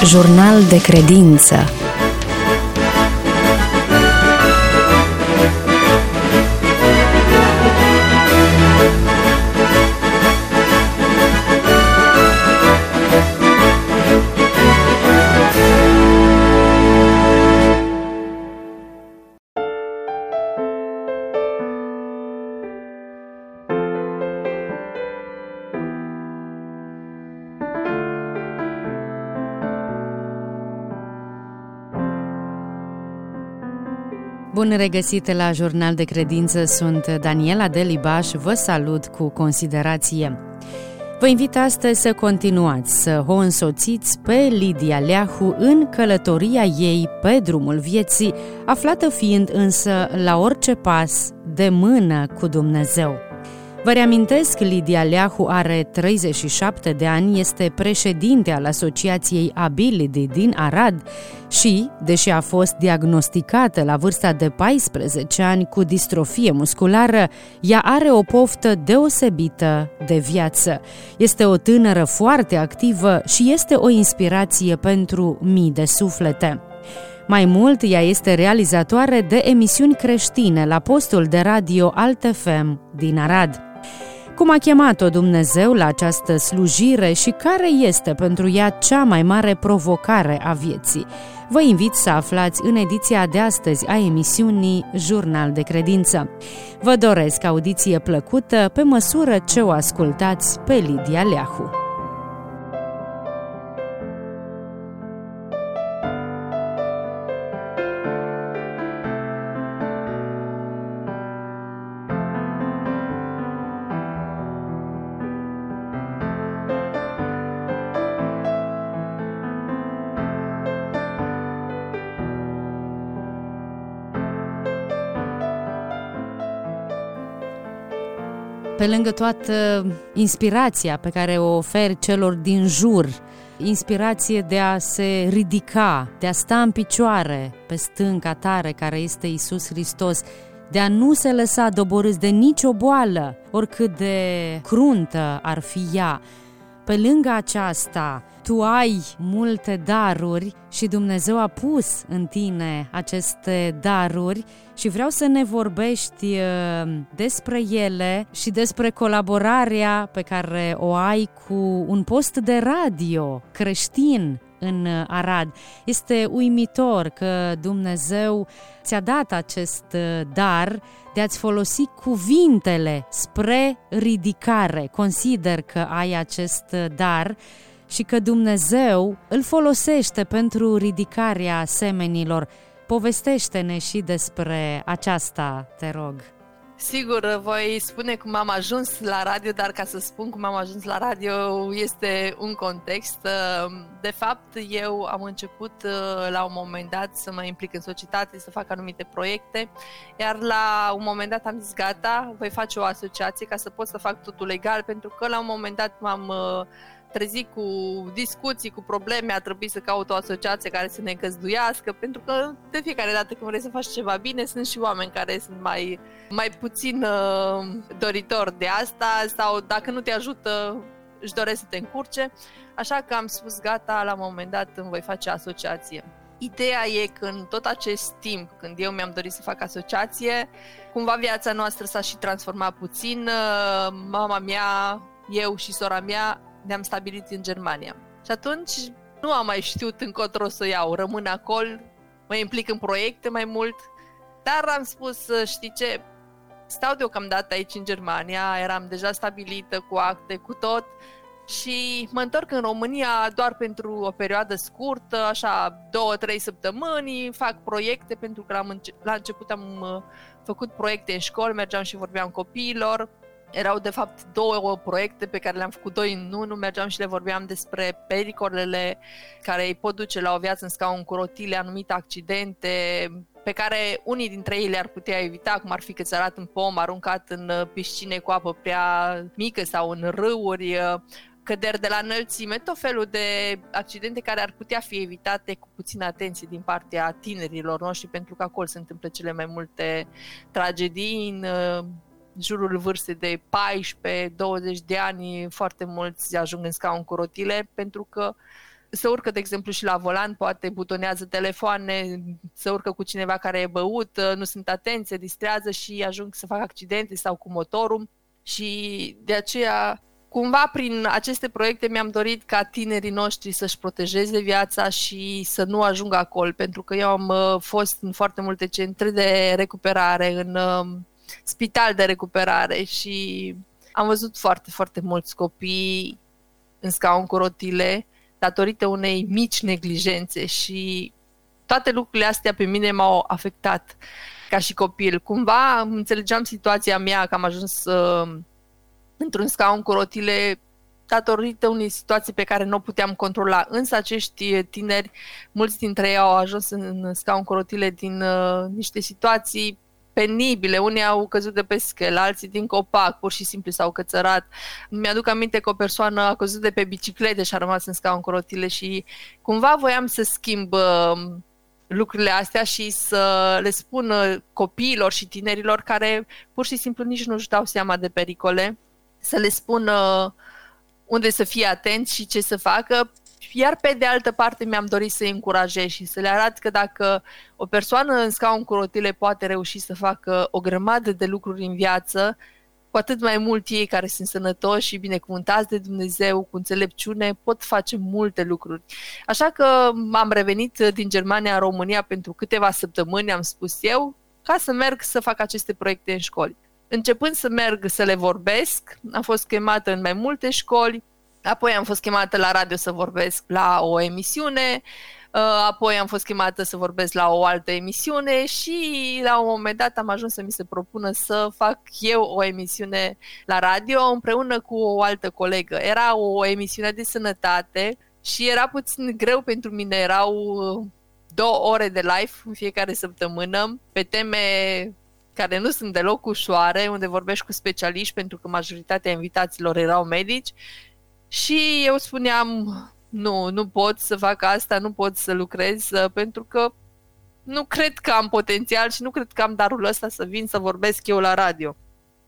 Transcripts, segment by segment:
Jurnal de credință. Bun regăsit la Jurnal de Credință, sunt Daniela Delibaș, vă salut cu considerație. Vă invit astăzi să continuați să o însoțiți pe Lidia Leahu în călătoria ei pe drumul vieții, aflată fiind însă la orice pas de mână cu Dumnezeu. Vă reamintesc, Lidia Leahu are 37 de ani, este președinte al Asociației Ability din Arad și, deși a fost diagnosticată la vârsta de 14 ani cu distrofie musculară, ea are o poftă deosebită de viață. Este o tânără foarte activă și este o inspirație pentru mii de suflete. Mai mult, ea este realizatoare de emisiuni creștine la postul de radio Alt FM din Arad. Cum a chemat-o Dumnezeu la această slujire și care este pentru ea cea mai mare provocare a vieții? Vă invit să aflați în ediția de astăzi a emisiunii Jurnal de Credință. Vă doresc audiție plăcută pe măsură ce o ascultați pe Lidia Leahu. Pe lângă toată inspirația pe care o oferi celor din jur, inspirație de a se ridica, de a sta în picioare pe stânca tare care este Iisus Hristos, de a nu se lăsa doborâți de nicio boală, oricât de cruntă ar fi ea. Pe lângă aceasta, tu ai multe daruri și Dumnezeu a pus în tine aceste daruri și vreau să ne vorbești despre ele și despre colaborarea pe care o ai cu un post de radio creștin în Arad. Este uimitor că Dumnezeu ți-a dat acest dar de a-ți folosi cuvintele spre ridicare. Consider că ai acest dar și că Dumnezeu îl folosește pentru ridicarea semenilor. Povestește-ne și despre aceasta, te rog. Sigur, voi spune cum am ajuns la radio, dar ca să spun cum am ajuns la radio este un context. De fapt, eu am început la un moment dat să mă implic în societate, să fac anumite proiecte, iar la un moment dat am zis gata, voi face o asociație ca să pot să fac totul legal, pentru că la un moment dat m-am trezit cu discuții, cu probleme, a trebuit să caut o asociație care să ne găzduiască, pentru că de fiecare dată când vrei să faci ceva bine, sunt și oameni care sunt mai puțin doritori de asta sau dacă nu te ajută, își doresc să te încurce. Așa că am spus gata, la un moment dat îmi voi face asociație. Ideea e că în tot acest timp, când eu mi-am dorit să fac asociație, cumva viața noastră s-a și transformat puțin. Mama mea, eu și sora mea ne-am stabilit în Germania. Și atunci nu am mai știut încotro să iau. Rămân acolo, mă implic în proiecte mai mult, dar am spus, știi ce, stau deocamdată aici în Germania, eram deja stabilită cu acte, cu tot, și mă întorc în România doar pentru o perioadă scurtă, așa 2-3 săptămâni, fac proiecte, pentru că la început am făcut proiecte în școli, mergeam și vorbeam copiilor. Erau de fapt 2 proiecte pe care le-am făcut 2 în 1, mergeam și le vorbeam despre pericolele care îi pot duce la o viață în scaun cu rotile, anumite accidente pe care unii dintre ei le-ar putea evita, cum ar fi cățărat în pom, aruncat în piscine cu apă prea mică sau în râuri, căderi de la înălțime, tot felul de accidente care ar putea fi evitate cu puțină atenție din partea tinerilor noștri, pentru că acolo se întâmplă cele mai multe tragedii în jurul vârstei de 14-20 de ani. Foarte mulți ajung în scaun cu rotile pentru că se urcă, de exemplu, și la volan, poate butonează telefoane, se urcă cu cineva care e băut, nu sunt atenți, se distrează și ajung să facă accidente sau cu motorul. Și de aceea, cumva prin aceste proiecte mi-am dorit ca tinerii noștri să-și protejeze viața și să nu ajungă acolo, pentru că eu am fost în foarte multe centre de recuperare, în spital de recuperare și am văzut foarte, foarte mulți copii în scaun cu rotile datorită unei mici neglijențe și toate lucrurile astea pe mine m-au afectat ca și copil. Cumva înțelegeam situația mea că am ajuns într-un scaun cu rotile datorită unei situații pe care nu o puteam controla. Însă acești tineri, mulți dintre ei au ajuns în scaun cu rotile din niște situații penibile. Unii au căzut de pe schelă, alții din copac, pur și simplu s-au cățărat. Mi-aduc aminte că o persoană a căzut de pe biciclete și a rămas în scaun cu rotile și cumva voiam să schimb lucrurile astea și să le spun copiilor și tinerilor care pur și simplu nici nu-și dau seama de pericole, să le spun unde să fie atenți și ce să facă. Iar pe de altă parte mi-am dorit să-i încurajez și să le arăt că dacă o persoană în scaun cu rotile poate reuși să facă o grămadă de lucruri în viață, cu atât mai mult ei care sunt sănătoși și binecuvântați de Dumnezeu, cu înțelepciune, pot face multe lucruri. Așa că am revenit din Germania în România pentru câteva săptămâni, am spus eu, ca să merg să fac aceste proiecte în școli. Începând să merg să le vorbesc, am fost chemată în mai multe școli, apoi am fost chemată la radio să vorbesc la o emisiune, apoi am fost chemată să vorbesc la o altă emisiune și la un moment dat am ajuns să mi se propună să fac eu o emisiune la radio împreună cu o altă colegă. Era o emisiune de sănătate și era puțin greu pentru mine, erau 2 ore de live în fiecare săptămână pe teme care nu sunt deloc ușoare, unde vorbești cu specialiști pentru că majoritatea invitaților erau medici. Și eu spuneam, nu pot să fac asta, nu pot să lucrez, pentru că nu cred că am potențial și nu cred că am darul ăsta să vin să vorbesc eu la radio.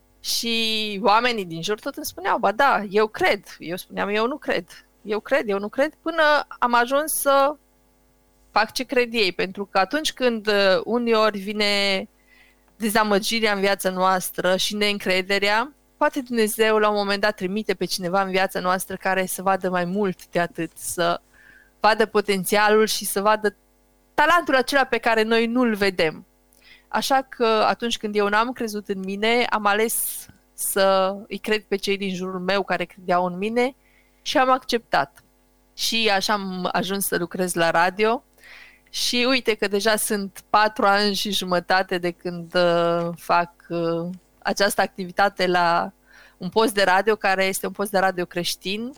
Și oamenii din jur tot îmi spuneau, ba da, eu cred. Eu spuneam, eu nu cred, până am ajuns să fac ce cred ei. Pentru că atunci când uneori vine dezamăgirea în viața noastră și neîncrederea, poate Dumnezeu la un moment dat trimite pe cineva în viața noastră care să vadă mai mult de atât, să vadă potențialul și să vadă talentul acela pe care noi nu-l vedem. Așa că atunci când eu n-am crezut în mine, am ales să îi cred pe cei din jurul meu care credeau în mine și am acceptat. Și așa am ajuns să lucrez la radio și uite că deja sunt 4 ani și jumătate de când fac această activitate la un post de radio care este un post de radio creștin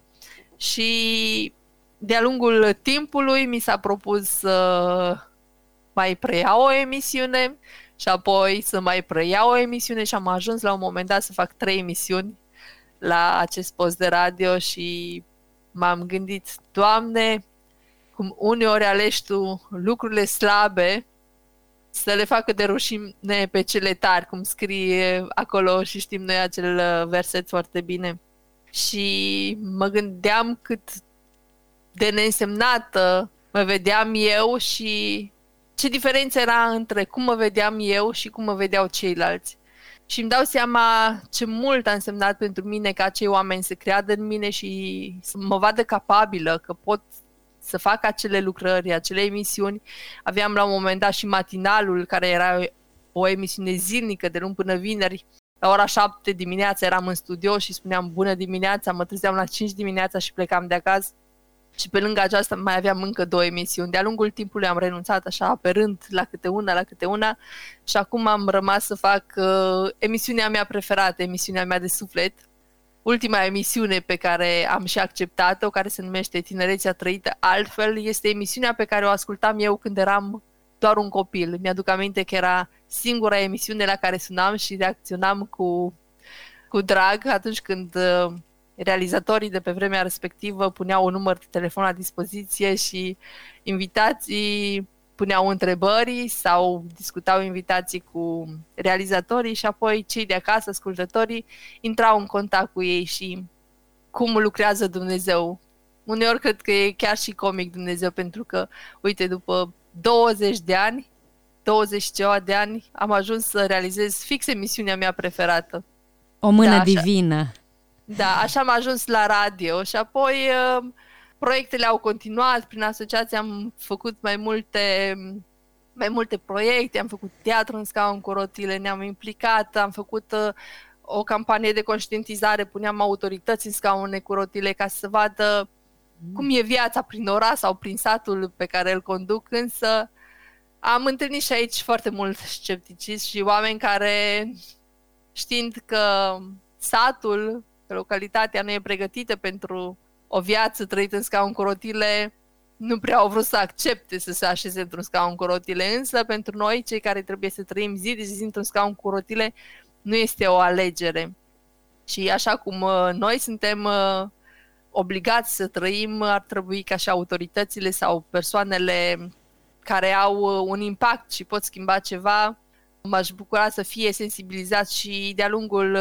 și de-a lungul timpului mi s-a propus să mai preiau o emisiune și apoi să mai preiau o emisiune și am ajuns la un moment dat să fac 3 emisiuni la acest post de radio și m-am gândit, Doamne, cum uneori alegi Tu lucrurile slabe să le facă de rușine pe cele tari, cum scrie acolo și știm noi acel verset foarte bine. Și mă gândeam cât de neînsemnată mă vedeam eu și ce diferență era între cum mă vedeam eu și cum mă vedeau ceilalți. Și îmi dau seama ce mult a însemnat pentru mine ca acei oameni să creadă în mine și să mă vadă capabilă, că pot să fac acele lucrări, acele emisiuni. Aveam la un moment dat și matinalul, care era o emisiune zilnică de luni până vineri. La ora 7 dimineața eram în studio și spuneam bună dimineața, mă trezeam la 5 dimineața și plecam de acasă. Și pe lângă aceasta mai aveam încă 2 emisiuni. De-a lungul timpului am renunțat așa apărând la câte una și acum am rămas să fac emisiunea mea preferată, emisiunea mea de suflet. Ultima emisiune pe care am și acceptat-o, care se numește Tinerețea trăită altfel, este emisiunea pe care o ascultam eu când eram doar un copil. Mi-aduc aminte că era singura emisiune la care sunam și reacționam cu drag atunci când realizatorii de pe vremea respectivă puneau un număr de telefon la dispoziție și invitații puneau întrebări sau discutau invitații cu realizatorii și apoi cei de acasă, ascultătorii, intrau în contact cu ei și cum lucrează Dumnezeu Uneori cred că e chiar și comic Dumnezeu, pentru că, uite, după 20 de ani, 20 ceva de ani, am ajuns să realizez fix emisiunea mea preferată. O mână divină. Da, așa am ajuns la radio și apoi proiectele au continuat. Prin asociație am făcut mai multe proiecte, am făcut teatru în scaun cu rotile, ne-am implicat, am făcut o campanie de conștientizare, puneam autorități în scaune cu rotile ca să vadă cum e viața prin oraș sau prin satul pe care îl conduc, însă am întâlnit și aici foarte mult scepticism și oameni care, știind că satul, că localitatea nu e pregătită pentru o viață trăită în scaun cu rotile, nu prea au vrut să accepte să se așeze într-un scaun cu rotile, însă pentru noi, cei care trebuie să trăim zi de zi într-un scaun cu rotile, nu este o alegere. Și așa cum noi suntem obligați să trăim, ar trebui ca și autoritățile sau persoanele care au un impact și pot schimba ceva, m-aș bucura să fie sensibilizați și de-a lungul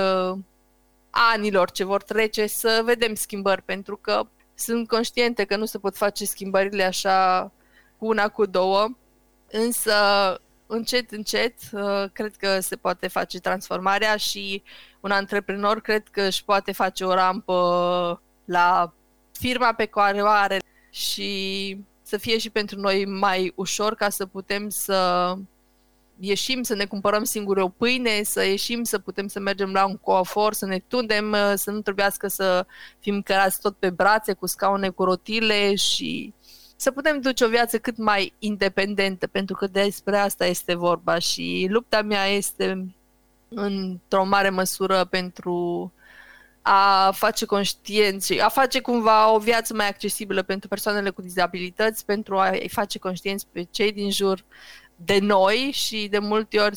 anilor ce vor trece să vedem schimbări, pentru că sunt conștientă că nu se pot face schimbările așa cu una, cu două, însă încet, încet cred că se poate face transformarea și un antreprenor cred că își poate face o rampă la firma pe care o are și să fie și pentru noi mai ușor ca să putem să ieșim, să ne cumpărăm singuri o pâine, să ieșim, să putem să mergem la un coafor, să ne tundem, să nu trebuiască să fim cărați tot pe brațe cu scaune cu rotile și să putem duce o viață cât mai independentă, pentru că despre asta este vorba și lupta mea este într-o mare măsură pentru a face conștienți, a face cumva o viață mai accesibilă pentru persoanele cu dizabilități, pentru a-i face conștienți pe cei din jur de noi și de multe ori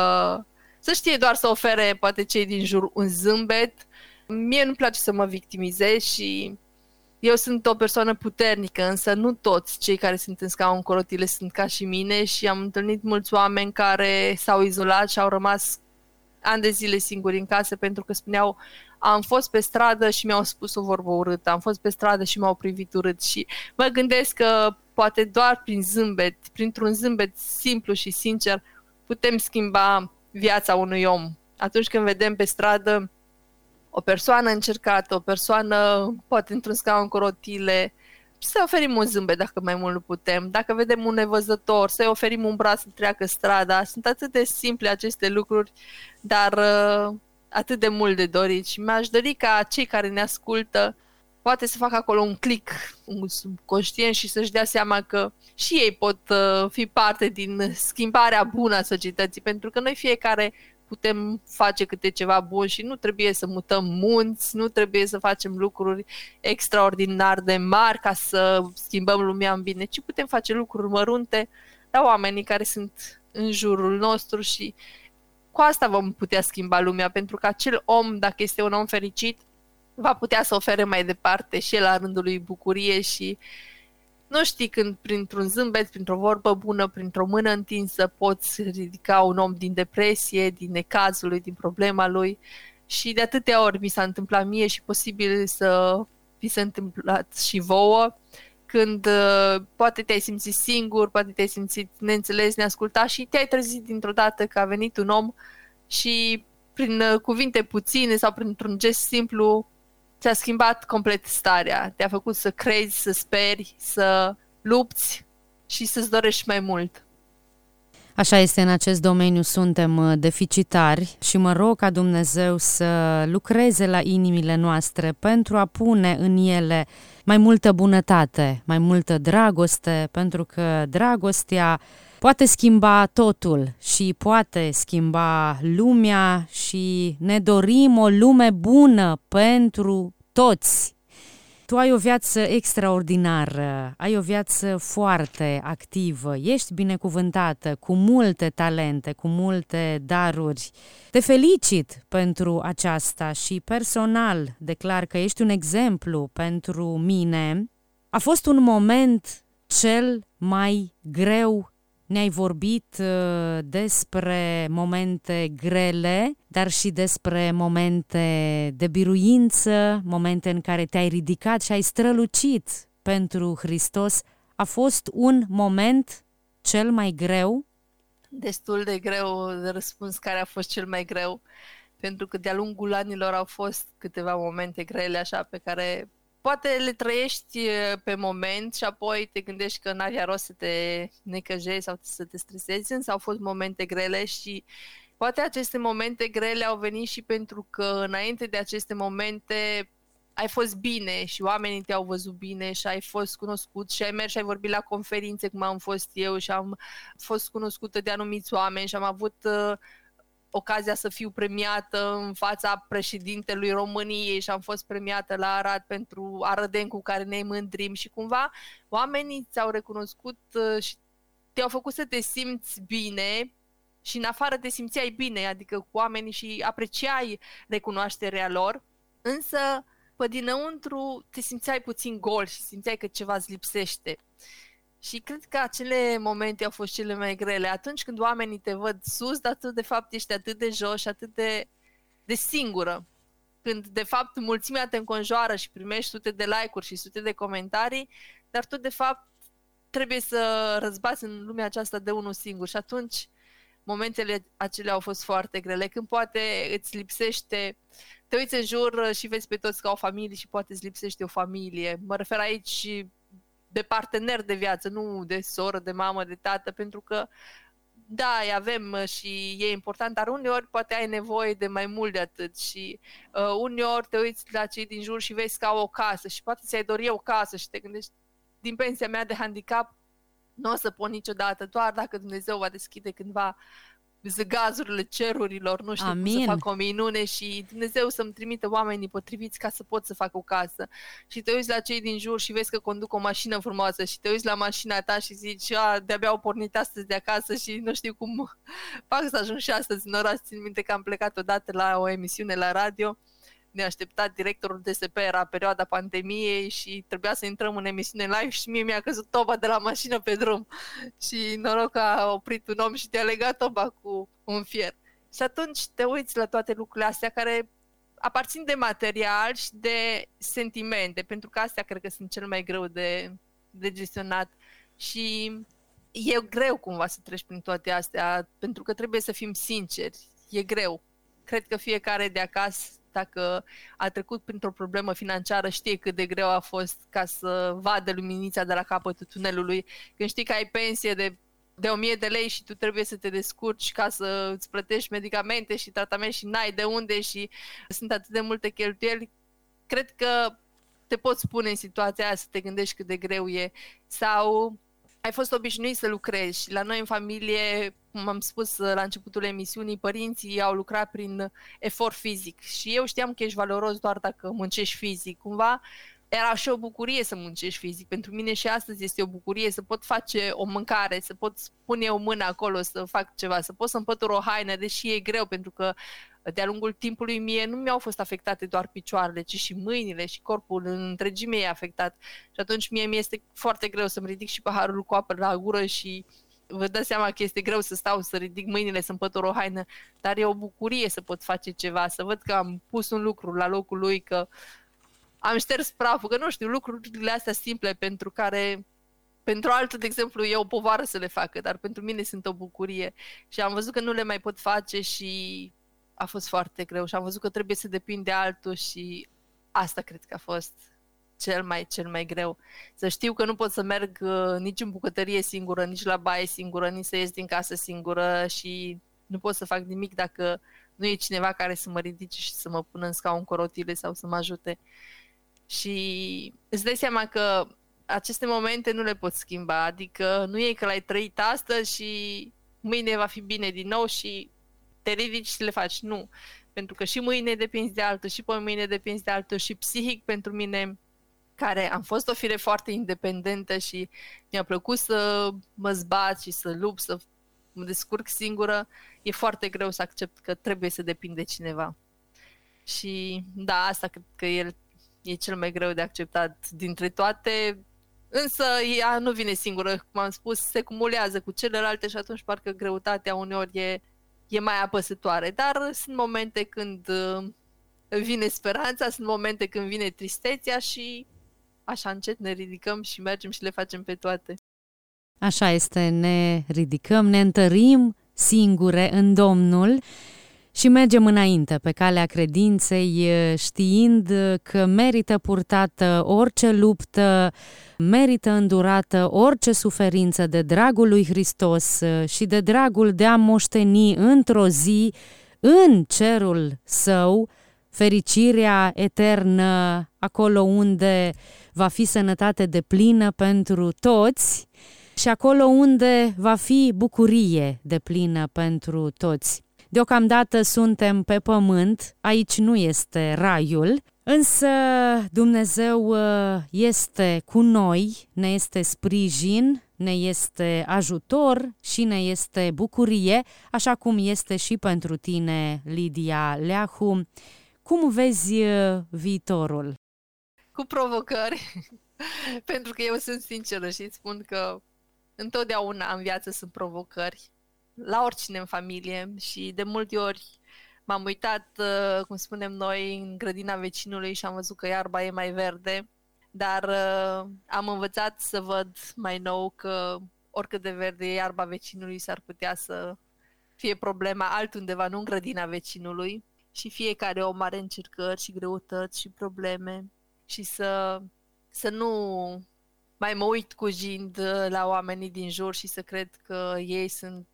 să știe doar să ofere poate cei din jur un zâmbet. Mie nu-mi place să mă victimizez și eu sunt o persoană puternică, însă nu toți cei care sunt în scaun cu rotile sunt ca și mine și am întâlnit mulți oameni care s-au izolat și au rămas ani de zile singuri în casă pentru că spuneau: am fost pe stradă și mi-au spus o vorbă urâtă, am fost pe stradă și m-au privit urât. Și mă gândesc că poate doar prin zâmbet, printr-un zâmbet simplu și sincer, putem schimba viața unui om. Atunci când vedem pe stradă o persoană încercată, o persoană poate într-un scaun cu rotile, să oferim un zâmbet dacă mai mult nu putem. Dacă vedem un nevăzător, să-i oferim un braț să treacă strada. Sunt atât de simple aceste lucruri, dar atât de mult de dorit și mi-aș dori ca cei care ne ascultă poate să facă acolo un click, un subconștient și să-și dea seama că și ei pot fi parte din schimbarea bună a societății, pentru că noi fiecare putem face câte ceva bun și nu trebuie să mutăm munți, nu trebuie să facem lucruri extraordinar de mari ca să schimbăm lumea în bine, ci putem face lucruri mărunte la oamenii care sunt în jurul nostru și cu asta vom putea schimba lumea, pentru că acel om, dacă este un om fericit, va putea să ofere mai departe și el la rândul lui bucurie și nu știi când printr-un zâmbet, printr-o vorbă bună, printr-o mână întinsă poți ridica un om din depresie, din necazul lui, din problema lui și de atâtea ori mi s-a întâmplat mie și posibil să vi se întâmplat și vouă, când poate te-ai simțit singur, poate te-ai simțit neînțeles, neascultat și te-ai trezit dintr-o dată că a venit un om și prin cuvinte puține sau printr-un gest simplu ți-a schimbat complet starea, te-a făcut să crezi, să speri, să lupți și să-ți dorești mai mult. Așa este, în acest domeniu suntem deficitari și mă rog ca Dumnezeu să lucreze la inimile noastre pentru a pune în ele mai multă bunătate, mai multă dragoste, pentru că dragostea poate schimba totul și poate schimba lumea și ne dorim o lume bună pentru toți. Tu ai o viață extraordinară, ai o viață foarte activă, ești binecuvântată, cu multe talente, cu multe daruri. Te felicit pentru aceasta și personal declar că ești un exemplu pentru mine. A fost un moment cel mai greu Ne-ai vorbit despre momente grele, dar și despre momente de biruință, momente în care te-ai ridicat și ai strălucit pentru Hristos. A fost un moment cel mai greu? Destul de greu de răspuns care a fost cel mai greu, pentru că de-a lungul anilor au fost câteva momente grele așa pe care poate le trăiești pe moment și apoi te gândești că n-avea rost să te necăjești sau să te stresezi, însă au fost momente grele și poate aceste momente grele au venit și pentru că înainte de aceste momente ai fost bine și oamenii te-au văzut bine și ai fost cunoscut și ai mers și ai vorbit la conferințe cum am fost eu și am fost cunoscută de anumiți oameni și am avut ocazia să fiu premiată în fața președintelui României și am fost premiată la Arad pentru Arădeni cu care ne mândrim și cumva oamenii ți-au recunoscut și te-au făcut să te simți bine și în afară te simțeai bine, adică cu oamenii și apreciai recunoașterea lor, însă pe dinăuntru te simțeai puțin gol și simțeai că ceva îți lipsește. Și cred că acele momente au fost cele mai grele. Atunci când oamenii te văd sus, dar tu de fapt ești atât de jos și atât de singură. Când de fapt mulțimea te înconjoară și primești sute de like-uri și sute de comentarii, dar tu de fapt trebuie să răzbați în lumea aceasta de unul singur. Și atunci momentele acelea au fost foarte grele. Când poate îți lipsește, te uiți în jur și vezi pe toți ca o familie și poate îți lipsește o familie. Mă refer aici de partener de viață, nu de soră, de mamă, de tată, pentru că da, îi avem și e important, dar uneori poate ai nevoie de mai mult de atât și uneori te uiți la cei din jur și vezi că au o casă și poate ți-ai dori o casă și te gândești, din pensia mea de handicap nu o să pot niciodată, doar dacă Dumnezeu va deschide cândva zăgazurile cerurilor, nu știu, cum să fac o minune și Dumnezeu să-mi trimită oamenii potriviți ca să pot să fac o casă. Și te uiți la cei din jur și vezi că conduc o mașină frumoasă și te uiți la mașina ta și zici, de-abia au pornit astăzi de acasă și nu știu cum fac să ajung și astăzi în oraș. Țin minte că am plecat odată la o emisiune la radio, ne-a așteptat directorul DSP, era perioada pandemiei și trebuia să intrăm în emisiune live și mie mi-a căzut toba de la mașină pe drum și noroc că a oprit un om și te-a legat toba cu un fier. Și atunci te uiți la toate lucrurile astea care aparțin de material și de sentimente, pentru că astea cred că sunt cel mai greu de gestionat și e greu cumva să treci prin toate astea, pentru că trebuie să fim sinceri, e greu. Cred că fiecare de acasă, dacă a trecut printr-o problemă financiară, știe cât de greu a fost ca să vadă luminița de la capătul tunelului. Când știi că ai pensie de 1000 de lei și tu trebuie să te descurci ca să îți plătești medicamente și tratament și n-ai de unde și sunt atât de multe cheltuieli, cred că te poți pune în situația aia să te gândești cât de greu e. Sau ai fost obișnuit să lucrezi și la noi în familie, cum am spus la începutul emisiunii, părinții au lucrat prin efort fizic și eu știam că ești valoros doar dacă muncești fizic. Cumva era și o bucurie să muncești fizic. Pentru mine și astăzi este o bucurie să pot face o mâncare, să pot pune o mână acolo să fac ceva, să pot să împătur o haină, deși e greu, pentru că de-a lungul timpului mie nu mi-au fost afectate doar picioarele, ci și mâinile și corpul în întregime e afectat. Și atunci mie mi este foarte greu să-mi ridic și paharul cu apă la gură și vă dați seama că este greu să stau, să ridic mâinile, să împătur o haină, dar e o bucurie să pot face ceva, să văd că am pus un lucru la locul lui, că am șters praful, că nu știu, lucrurile astea simple pentru care pentru altul, de exemplu, e o povară să le facă, dar pentru mine sunt o bucurie și am văzut că nu le mai pot face și a fost foarte greu și am văzut că trebuie să depind de altul și asta cred că a fost cel mai greu. Să știu că nu pot să merg nici în bucătărie singură, nici la baie singură, nici să ies din casă singură și nu pot să fac nimic dacă nu e cineva care să mă ridice și să mă pună în scaun cu rotile sau să mă ajute. Și îți dai seama că aceste momente nu le poți schimba, adică nu e că l-ai trăit astăzi și mâine va fi bine din nou și te ridici și le faci, nu. Pentru că și mâine depinzi de altul, și pe mâine depinzi de altul și psihic pentru mine, care am fost o fire foarte independentă și mi-a plăcut să mă zbat și să lupt, să mă descurc singură, e foarte greu să accept că trebuie să depind de cineva. Și da, asta cred că e cel mai greu de acceptat dintre toate Însă ea nu vine singură, cum am spus, se cumulează cu celelalte și atunci parcă greutatea uneori e mai apăsătoare. Dar sunt momente când vine speranța, sunt momente când vine tristețea și așa încet ne ridicăm și mergem și le facem pe toate. Așa este, ne ridicăm, ne întărim singure în Domnul și mergem înainte pe calea credinței, știind că merită purtată orice luptă, merită îndurată orice suferință de dragul lui Hristos și de dragul de a moșteni într-o zi în cerul său fericirea eternă, acolo unde va fi sănătate deplină pentru toți și acolo unde va fi bucurie deplină pentru toți. Deocamdată suntem pe pământ, aici nu este raiul, însă Dumnezeu este cu noi, ne este sprijin, ne este ajutor și ne este bucurie, așa cum este și pentru tine, Lidia Leahu. Cum vezi viitorul? Cu provocări, pentru că eu sunt sinceră și îți spun că întotdeauna în viață sunt provocări, la oricine în familie și de multe ori m-am uitat, cum spunem noi, în grădina vecinului și am văzut că iarba e mai verde, dar am învățat să văd mai nou că oricât de verde e iarba vecinului s-ar putea să fie problema altundeva, nu în grădina vecinului și fiecare om are încercări și greutăți și probleme și să nu mai mă uit cu jind la oamenii din jur și să cred că ei sunt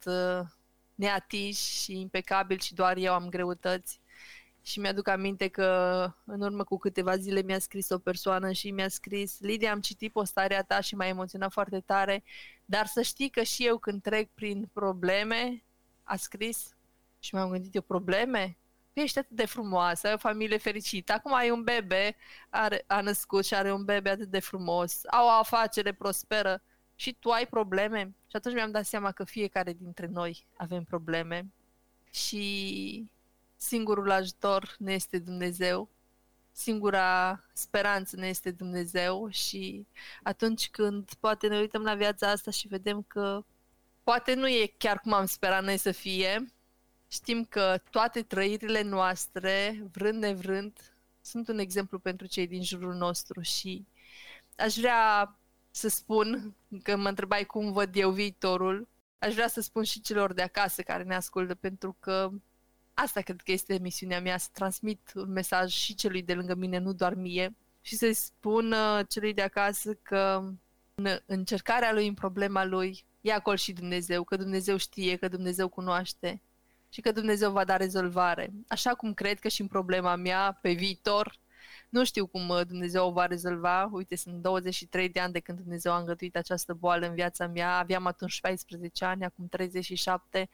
neatinși și impecabili și doar eu am greutăți. Și mi-aduc aminte că în urmă cu câteva zile mi-a scris o persoană și mi-a scris: Lidia, am citit postarea ta și m-a emoționat foarte tare, dar să știi că și eu când trec prin probleme, a scris, și m-am gândit eu, probleme? Ești atât de frumoasă, ai o familie fericită, acum ai un bebe, a născut și are un bebe atât de frumos, au o afacere prosperă și tu ai probleme? Și atunci mi-am dat seama că fiecare dintre noi avem probleme și singurul ajutor ne este Dumnezeu, singura speranță ne este Dumnezeu și atunci când poate ne uităm la viața asta și vedem că poate nu e chiar cum am sperat noi să fie, știm că toate trăirile noastre, vrând nevrând, sunt un exemplu pentru cei din jurul nostru și aș vrea să spun, că mă întrebai cum văd eu viitorul, aș vrea să spun și celor de acasă care ne ascultă, pentru că asta cred că este misiunea mea, să transmit un mesaj și celui de lângă mine, nu doar mie, și să-i spun celui de acasă că în încercarea lui, în problema lui, e acolo și Dumnezeu, că Dumnezeu știe, că Dumnezeu cunoaște și că Dumnezeu va da rezolvare. Așa cum cred că și în problema mea, pe viitor, nu știu cum Dumnezeu o va rezolva. Uite, sunt 23 de ani de când Dumnezeu a îngăduit această boală în viața mea. Aveam atunci 14 ani, acum 37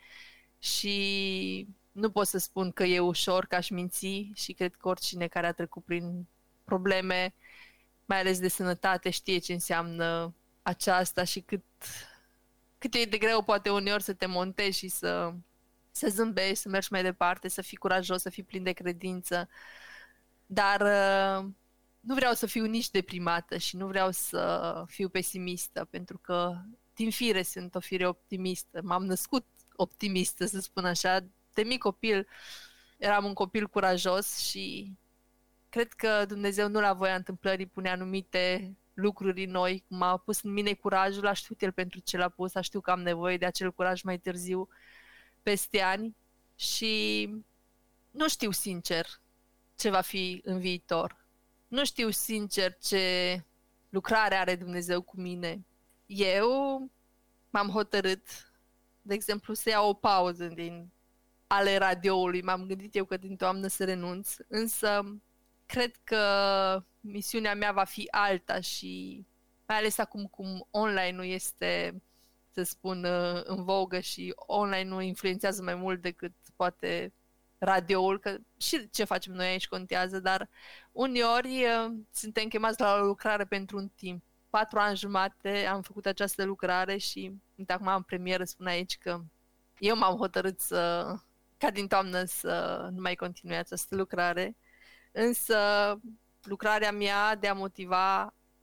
și nu pot să spun că e ușor, că aș minți și cred că oricine care a trecut prin probleme, mai ales de sănătate, știe ce înseamnă aceasta și cât e de greu poate uneori să te montezi și să zâmbești, să mergi mai departe, să fii curajos, să fii plin de credință. Dar nu vreau să fiu nici deprimată și nu vreau să fiu pesimistă, pentru că din fire sunt o fire optimistă. M-am născut optimistă, să spun așa. De mic copil eram un copil curajos și cred că Dumnezeu nu la voia întâmplării pune anumite lucruri în noi. Cum a pus în mine curajul, a știut El pentru ce l-a pus, a știut că am nevoie de acel curaj mai târziu, peste ani, și nu știu sincer ce va fi în viitor. Nu știu sincer ce lucrare are Dumnezeu cu mine. Eu m-am hotărât, de exemplu, să iau o pauză din ale radioului. M-am gândit eu că din toamnă să renunț, însă cred că misiunea mea va fi alta și mai ales acum cum online-ul este, să spun, în vogă și online-ul influențează mai mult decât poate radioul, că și ce facem noi aici contează, dar uneori suntem chemați la o lucrare pentru un timp. 4 ani jumate am făcut această lucrare și uite, acum în premieră spun aici că eu m-am hotărât ca din toamnă să nu mai continui această lucrare, însă lucrarea mea de a motiva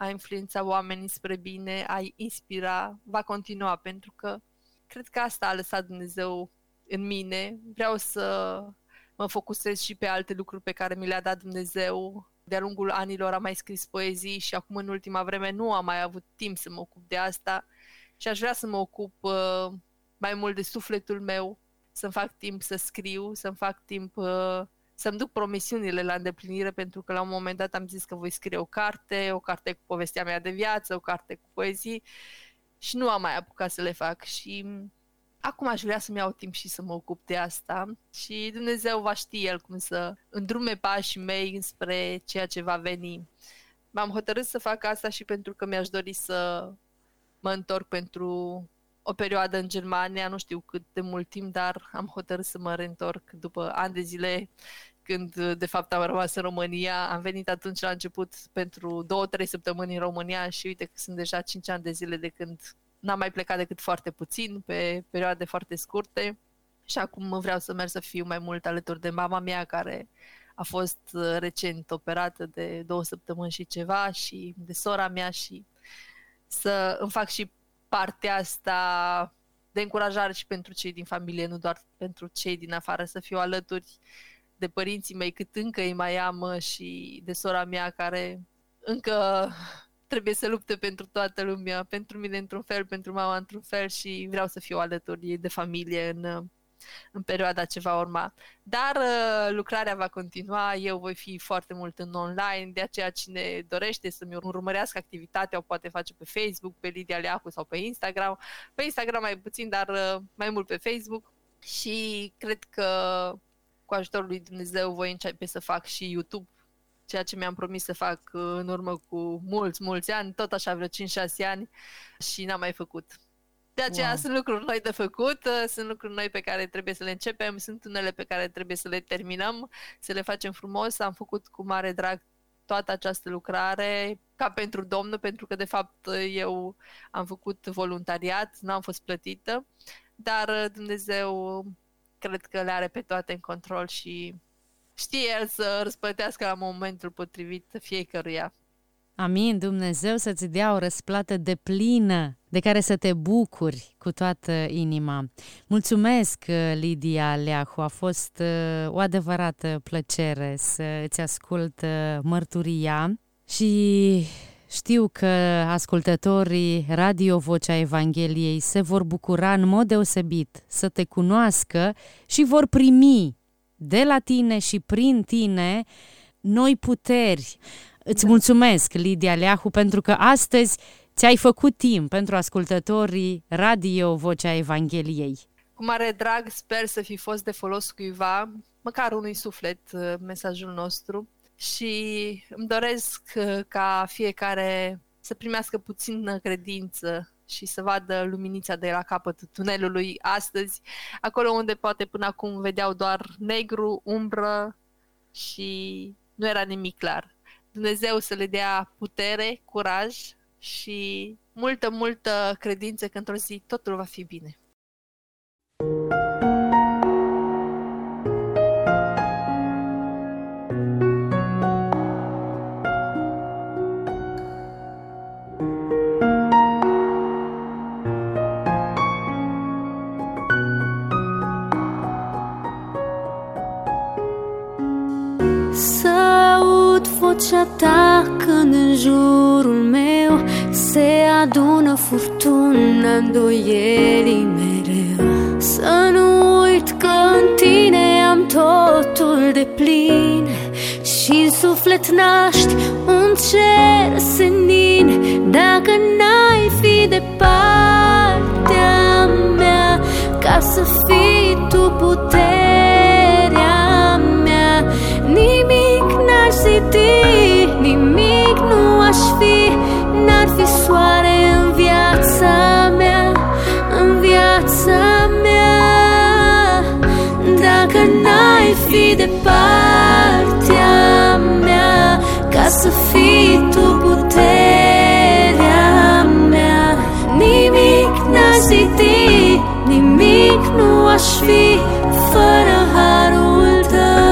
a influența oamenii spre bine, a inspira, va continua, pentru că cred că asta a lăsat Dumnezeu în mine. Vreau să mă focusez și pe alte lucruri pe care mi le-a dat Dumnezeu. De-a lungul anilor am mai scris poezii și acum în ultima vreme nu am mai avut timp să mă ocup de asta și aș vrea să mă ocup mai mult de sufletul meu, să-mi fac timp să scriu, să-mi fac timp să-mi duc promisiunile la îndeplinire, pentru că la un moment dat am zis că voi scrie o carte cu povestea mea de viață, o carte cu poezii și nu am mai apucat să le fac și acum aș vrea să-mi iau timp și să mă ocup de asta și Dumnezeu va ști El cum să îndrume pașii mei spre ceea ce va veni. M-am hotărât să fac asta și pentru că mi-aș dori să mă întorc pentru o perioadă în Germania, nu știu cât de mult timp, dar am hotărât să mă reîntorc după ani de zile, când de fapt am rămas în România. Am venit atunci la început pentru 2-3 săptămâni în România și uite că sunt deja 5 ani de zile de când n-am mai plecat decât foarte puțin, pe perioade foarte scurte și acum vreau să merg să fiu mai mult alături de mama mea, care a fost recent operată de 2 săptămâni și ceva, și de sora mea, și să îmi fac și partea asta de încurajare și pentru cei din familie, nu doar pentru cei din afară, să fiu alături de părinții mei cât încă îi mai am și de sora mea, care încă trebuie să lupte pentru toată lumea, pentru mine într-un fel, pentru mama într-un fel, și vreau să fiu alături de familie în perioada ce va urma. Dar lucrarea va continua, eu voi fi foarte mult în online, de aceea cine dorește să-mi urmărească activitatea o poate face pe Facebook, pe Lidia Leahu, sau pe Instagram. Pe Instagram mai puțin, dar mai mult pe Facebook, și cred că cu ajutorul lui Dumnezeu voi începe să fac și YouTube, ceea ce mi-am promis să fac în urmă cu mulți ani, tot așa vreo 5-6 ani, și n-am mai făcut. De aceea sunt lucruri noi de făcut, sunt lucruri noi pe care trebuie să le începem, sunt unele pe care trebuie să le terminăm, să le facem frumos. Am făcut cu mare drag toată această lucrare ca pentru Domnul, pentru că de fapt eu am făcut voluntariat, nu am fost plătită, dar Dumnezeu cred că le are pe toate în control și știe El să răsplătească la momentul potrivit fiecăruia. Amin, Dumnezeu să-ți dea o răsplată deplină, de care să te bucuri cu toată inima. Mulțumesc, Lidia Leahu, a fost o adevărată plăcere să îți ascult mărturia și știu că ascultătorii Radio Vocea Evangheliei se vor bucura în mod deosebit să te cunoască și vor primi de la tine și prin tine noi puteri. Îți mulțumesc, Lidia Leahu, pentru că astăzi ți-ai făcut timp pentru ascultătorii Radio Vocea Evangheliei. Cu mare drag, sper să fi fost de folos cuiva, măcar unui suflet, mesajul nostru, și îmi doresc ca fiecare să primească puțină credință și să vadă luminița de la capătul tunelului astăzi, acolo unde poate până acum vedeau doar negru, umbră și nu era nimic clar. Dumnezeu să le dea putere, curaj și multă credință că într-o zi totul va fi bine. Vocea ta când în jurul meu se adună furtuna îndoielii mereu. Să nu uit că în tine am totul de plin și în suflet naști un cer senin. Dacă n-ai fi de partea mea, ca să fii tu puterea mea, nimic n-ar zidi, nimic nu aș fi, n-ar fi soare în viața mea, în viața mea. Dacă n-ai fi de partea mea, ca să fii tu puterea mea, nimic n-ar zidi, nimic nu aș fi fără harul tău.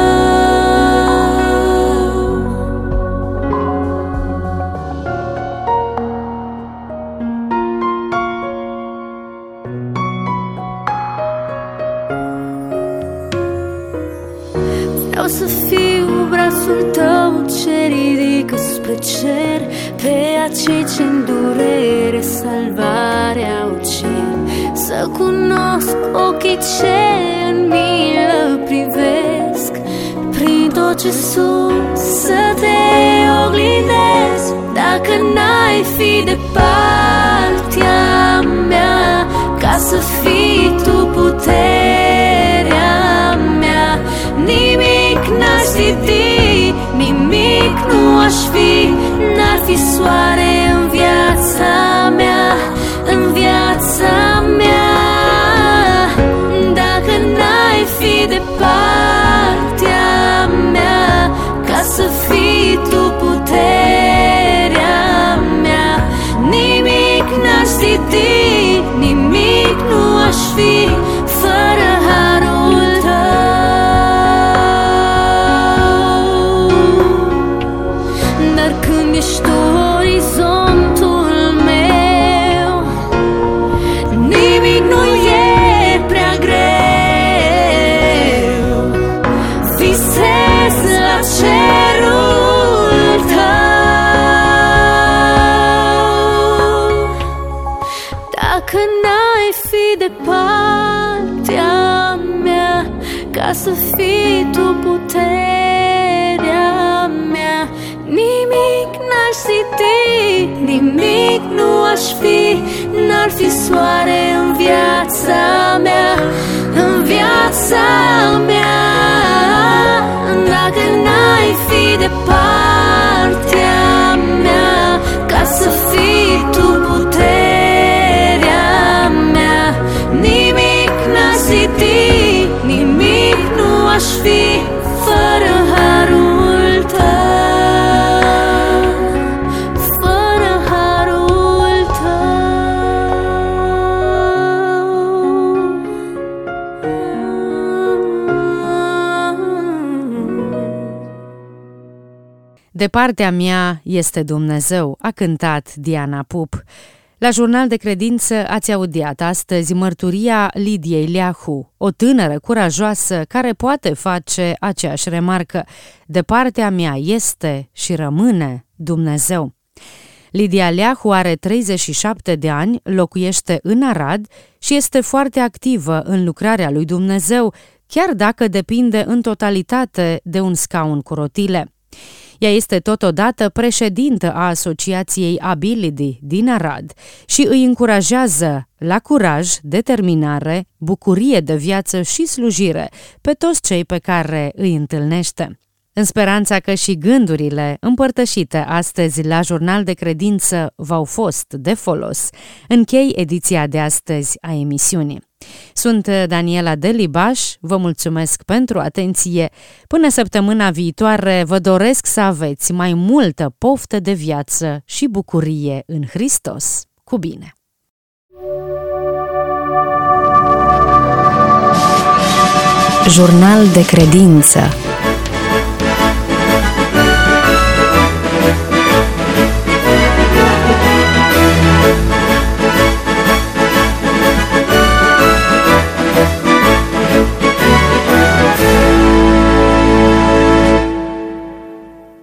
cer, pe acei ce-n durere salvarea o cer. Să cunosc ochii ce în milă privesc, prin tot ce sunt să te oglindezi. Dacă n-ai fi de partea mea, ca să fii tu puterea mea, nimic n-aș zidi, nimic nu aș fi, n-ar fi soare în viața mea, în viața mea. Dacă n-ai fi de partea mea, ca să fii tu puterea mea, nimic n-aș zidi, nimic nu aș fi, fără harul tău. Dar când ești tu orizontul meu, nimic nu e prea greu. Visez la cerul tău. Dacă n-ai fi de partea mea, ca să fii tu puterea mea, nimic n-aș zidi, nimic nu aș fi, n-ar fi soare în viața mea, în viața mea. Dacă n-ai fi de partea mea, ca să fii tu puterea mea, nimic n-aș zidi, nimic nu aș fi, fără harul tău, fără harul tău. De partea mea este Dumnezeu, a cântat Diana Pup. La Jurnal de Credință ați audiat astăzi mărturia Lidiei Leahu, o tânără curajoasă care poate face aceeași remarcă: de partea mea este și rămâne Dumnezeu. Lidia Leahu are 37 de ani, locuiește în Arad și este foarte activă în lucrarea lui Dumnezeu, chiar dacă depinde în totalitate de un scaun cu rotile. Ea este totodată președintă a Asociației Ability din Arad și îi încurajează la curaj, determinare, bucurie de viață și slujire pe toți cei pe care îi întâlnește. În speranța că și gândurile împărtășite astăzi la Jurnal de Credință v-au fost de folos, închei ediția de astăzi a emisiunii. Sunt Daniela Delibaș, vă mulțumesc pentru atenție. Până săptămâna viitoare vă doresc să aveți mai multă poftă de viață și bucurie în Hristos. Cu bine! Jurnal de Credință.